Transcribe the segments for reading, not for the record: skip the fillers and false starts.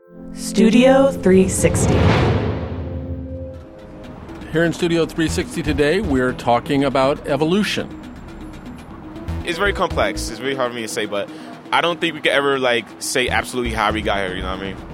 Studio 360. Here in Studio 360 today, we're talking about evolution. It's very complex. It's really hard for me to say, but I don't think we could ever, say absolutely how we got here, you know what I mean?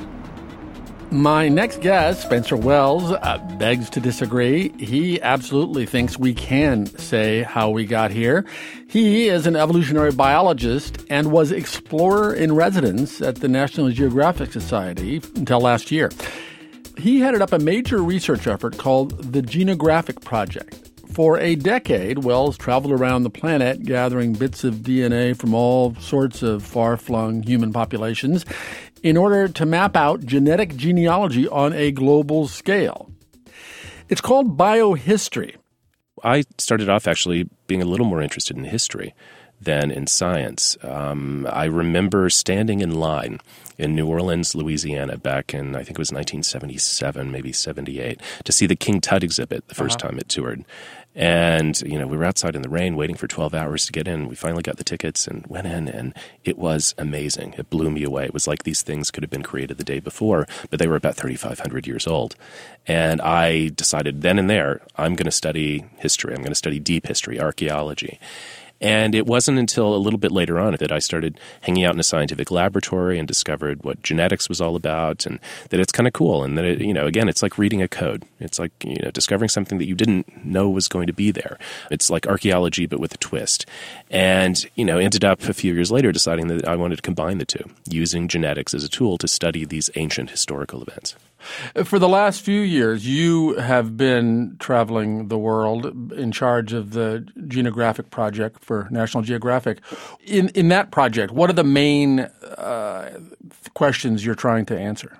My next guest, Spencer Wells, begs to disagree. He absolutely thinks we can say how we got here. He is an evolutionary biologist and was explorer in residence at the National Geographic Society until last year. He headed up a major research effort called the Genographic Project. For a decade, Wells traveled around the planet gathering bits of DNA from all sorts of far-flung human populations in order to map out genetic genealogy on a global scale. It's called biohistory. I started off actually being a little more interested in history than in science. I remember standing in line in New Orleans, Louisiana, back in, I think it was 1977, maybe 78, to see the King Tut exhibit the first time it toured. And, we were outside in the rain waiting for 12 hours to get in. We finally got the tickets and went in, and it was amazing. It blew me away. It was like these things could have been created the day before, but they were about 3,500 years old. And I decided then and there, I'm going to study history. I'm going to study deep history, archaeology. And it wasn't until a little bit later on that I started hanging out in a scientific laboratory and discovered what genetics was all about, and that it's kind of cool. And that, again, it's like reading a code. It's like, discovering something that you didn't know was going to be there. It's like archaeology, but with a twist. And, ended up a few years later deciding that I wanted to combine the two, using genetics as a tool to study these ancient historical events. For the last few years, you have been traveling the world in charge of the Genographic Project for National Geographic. In that project, what are the main questions you're trying to answer?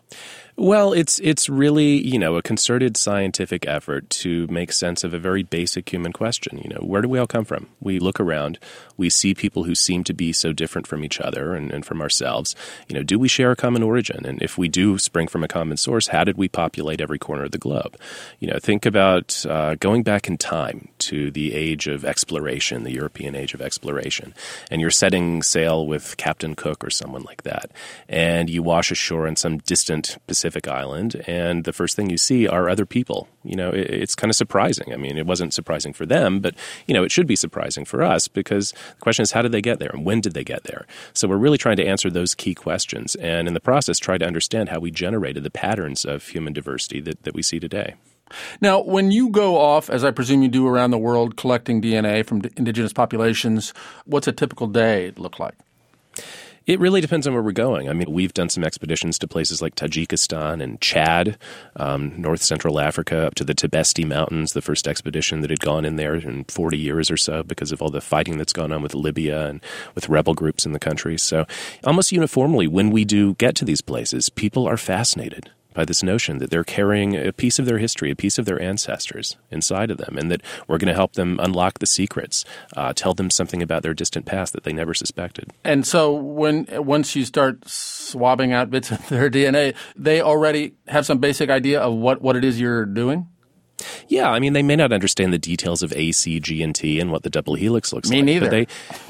Well, it's really, a concerted scientific effort to make sense of a very basic human question. Where do we all come from? We look around. We see people who seem to be so different from each other and from ourselves. Do we share a common origin? And if we do spring from a common source, how did we populate every corner of the globe? Think about going back in time to the age of exploration, the European age of exploration. And you're setting sail with Captain Cook or someone like that. And you wash ashore in some distant Pacific island, and the first thing you see are other people. It's kind of surprising. I mean, it wasn't surprising for them, but, it should be surprising for us, because the question is, how did they get there and when did they get there? So we're really trying to answer those key questions, and in the process, try to understand how we generated the patterns of human diversity that we see today. Now, when you go off, as I presume you do around the world, collecting DNA from indigenous populations, what's a typical day look like? It really depends on where we're going. I mean, we've done some expeditions to places like Tajikistan and Chad, North Central Africa, up to the Tibesti Mountains, the first expedition that had gone in there in 40 years or so because of all the fighting that's gone on with Libya and with rebel groups in the country. So almost uniformly, when we do get to these places, people are fascinated by this notion that they're carrying a piece of their history, a piece of their ancestors inside of them, and that we're going to help them unlock the secrets, tell them something about their distant past that they never suspected. And so once you start swabbing out bits of their DNA, they already have some basic idea of what it is you're doing? Yeah, I mean, they may not understand the details of A, C, G, and T and what the double helix looks like. Me neither.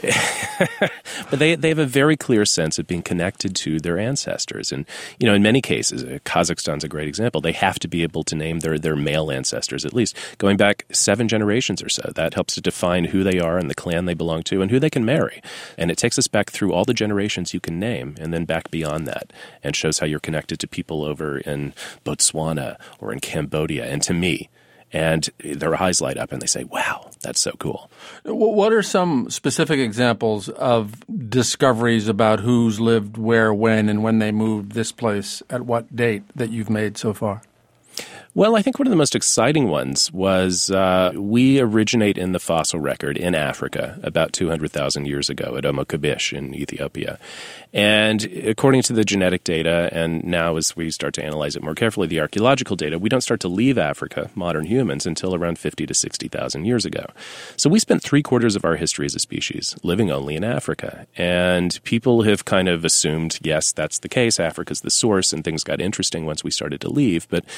But they have a very clear sense of being connected to their ancestors. And, in many cases, Kazakhstan's a great example. They have to be able to name their male ancestors, at least, going back 7 generations or so. That helps to define who they are and the clan they belong to and who they can marry. And it takes us back through all the generations you can name and then back beyond that, and shows how you're connected to people over in Botswana or in Cambodia and to me. And their eyes light up and they say, wow, that's so cool. What are some specific examples of discoveries about who's lived where, when, and when they moved this place at what date that you've made so far? Well, I think one of the most exciting ones was we originate in the fossil record in Africa about 200,000 years ago at Omo Kabish in Ethiopia. And according to the genetic data, and now as we start to analyze it more carefully, the archaeological data, we don't start to leave Africa, modern humans, until around 50 to 60,000 years ago. So we spent 3/4 of our history as a species living only in Africa. And people have kind of assumed, yes, that's the case, Africa's the source, and things got interesting once we started to leave. But they've kind of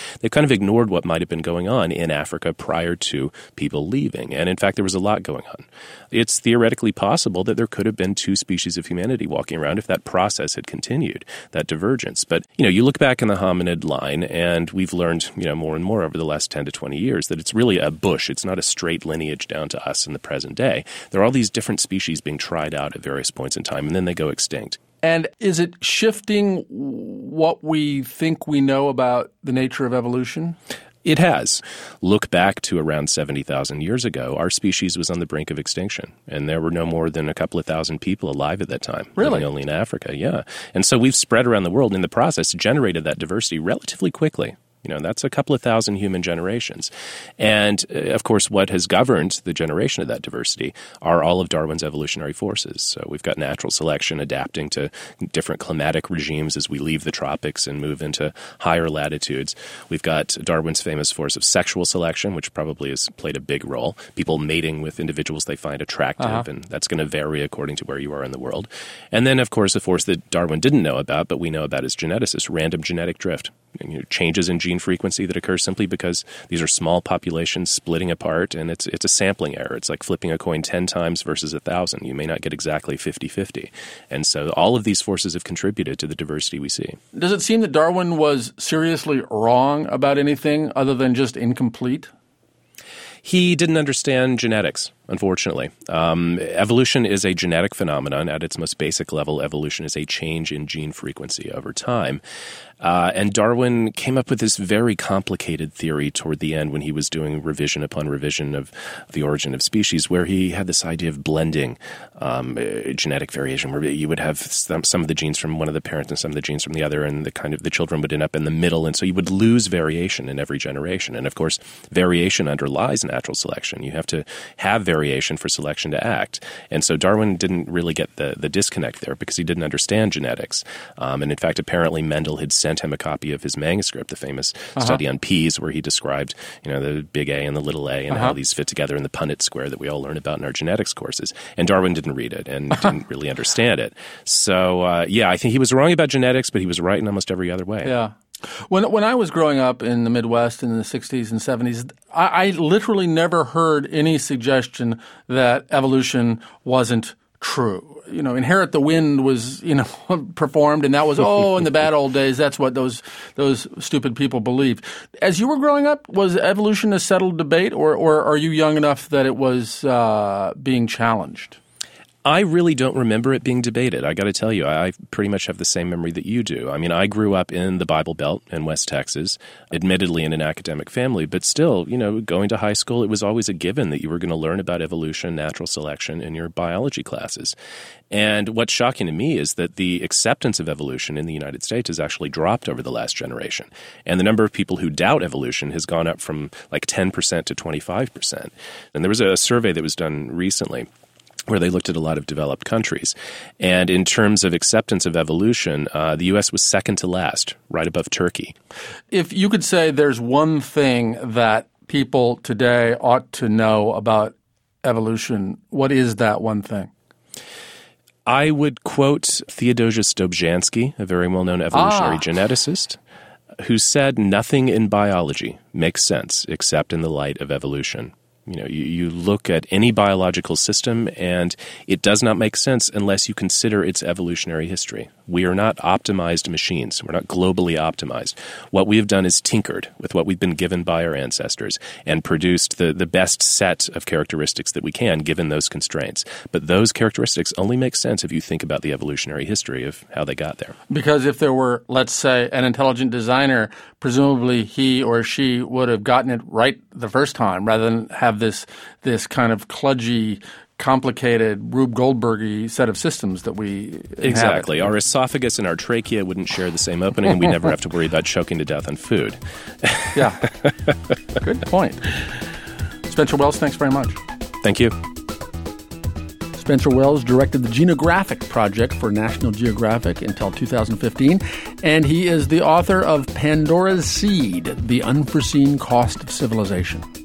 of ignored what might have been going on in Africa prior to people leaving. And in fact, there was a lot going on. It's theoretically possible that there could have been two species of humanity walking around if that process had continued, that divergence. But, you look back in the hominid line, and we've learned, more and more over the last 10 to 20 years that it's really a bush. It's not a straight lineage down to us in the present day. There are all these different species being tried out at various points in time, and then they go extinct. And is it shifting what we think we know about the nature of evolution? It has. Look back to around 70,000 years ago, our species was on the brink of extinction, and there were no more than a couple of thousand people alive at that time. Really? Living only in Africa, yeah. And so we've spread around the world, and in the process generated that diversity relatively quickly. That's a couple of thousand human generations. And, of course, what has governed the generation of that diversity are all of Darwin's evolutionary forces. So we've got natural selection adapting to different climatic regimes as we leave the tropics and move into higher latitudes. We've got Darwin's famous force of sexual selection, which probably has played a big role. People mating with individuals they find attractive, and that's going to vary according to where you are in the world. And then, of course, a force that Darwin didn't know about, but we know about as geneticists, random genetic drift. Changes in gene frequency that occur simply because these are small populations splitting apart, and it's a sampling error. It's like flipping a coin 10 times versus 1,000. You may not get exactly 50-50. And so all of these forces have contributed to the diversity we see. Does it seem that Darwin was seriously wrong about anything other than just incomplete? He didn't understand genetics, unfortunately. Evolution is a genetic phenomenon. At its most basic level, evolution is a change in gene frequency over time. And Darwin came up with this very complicated theory toward the end when he was doing revision upon revision of the origin of species, where he had this idea of blending genetic variation, where you would have some of the genes from one of the parents and some of the genes from the other, and the children would end up in the middle. And so you would lose variation in every generation. And of course, variation underlies natural selection. You have to have variation for selection to act. And so Darwin didn't really get the disconnect there because he didn't understand genetics. And in fact, apparently Mendel had sent him a copy of his manuscript, the famous study on peas, where he described, the big A and the little a and how these fit together in the Punnett square that we all learn about in our genetics courses. And Darwin didn't read it and didn't really understand it. So, I think he was wrong about genetics, but he was right in almost every other way. Yeah. When I was growing up in the Midwest in the 60s and 70s, I literally never heard any suggestion that evolution wasn't true. Inherit the Wind was, performed, and that was, in the bad old days, that's what those stupid people believed. As you were growing up, was evolution a settled debate, or are you young enough that it was being challenged? I really don't remember it being debated. I got to tell you, I pretty much have the same memory that you do. I mean, I grew up in the Bible Belt in West Texas, admittedly in an academic family, but still, going to high school, it was always a given that you were going to learn about evolution, natural selection in your biology classes. And what's shocking to me is that the acceptance of evolution in the United States has actually dropped over the last generation. And the number of people who doubt evolution has gone up from like 10% to 25%. And there was a survey that was done recently where they looked at a lot of developed countries. And in terms of acceptance of evolution, the U.S. was second to last, right above Turkey. If you could say there's one thing that people today ought to know about evolution, what is that one thing? I would quote Theodosius Dobzhansky, a very well-known evolutionary geneticist, who said, "Nothing in biology makes sense except in the light of evolution." You look at any biological system, and it does not make sense unless you consider its evolutionary history. We are not optimized machines. We're not globally optimized. What we have done is tinkered with what we've been given by our ancestors and produced the best set of characteristics that we can given those constraints. But those characteristics only make sense if you think about the evolutionary history of how they got there. Because if there were, let's say, an intelligent designer, presumably he or she would have gotten it right the first time rather than have this kind of kludgy, complicated Rube Goldberg-y set of systems that we inhabit. Exactly. Our esophagus and our trachea wouldn't share the same opening, and we never have to worry about choking to death on food. Yeah. Good point. Spencer Wells, thanks very much. Thank you. Spencer Wells directed the Genographic Project for National Geographic until 2015, and he is the author of Pandora's Seed, The Unforeseen Cost of Civilization.